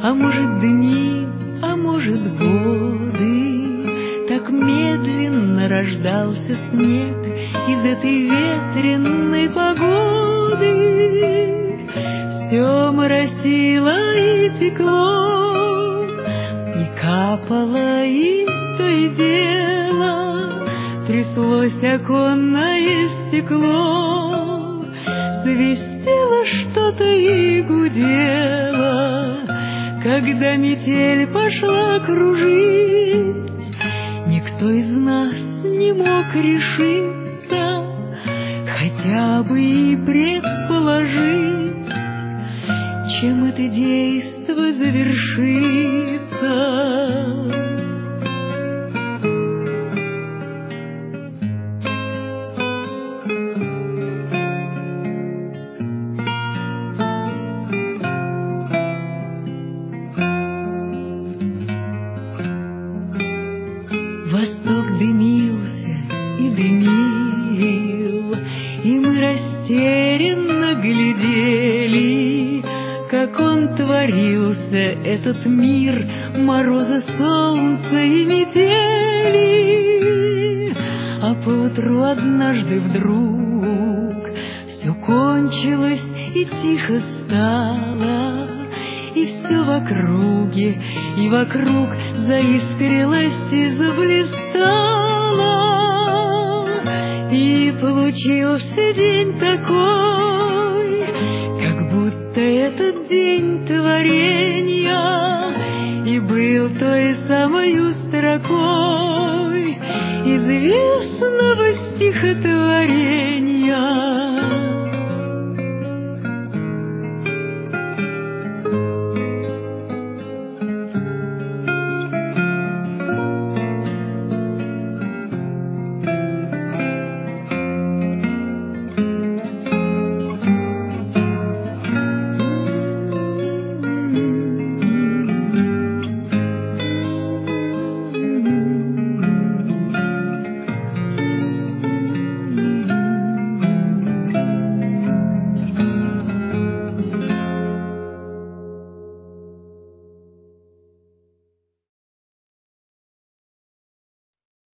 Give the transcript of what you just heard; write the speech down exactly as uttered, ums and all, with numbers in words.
А может, дни, а может, годы, так медленно рождался снег из этой ветреной погоды. Все моросило и текло, и капало, и то и дело тряслось оконное стекло, свистело что-то и гудело. Когда метель пошла кружить, никто из нас не мог решиться хотя бы и предположить, чем это действо завершится. Восток дымился и дымил, и мы растерянно глядели, как он творился, этот мир мороза, солнца и метели. А поутру однажды вдруг все кончилось и тихо стало, и все в округе и вокруг заискрилось и заблистало. И получился день такой, как будто этот день творения и был той самой строкой известного стихотворения.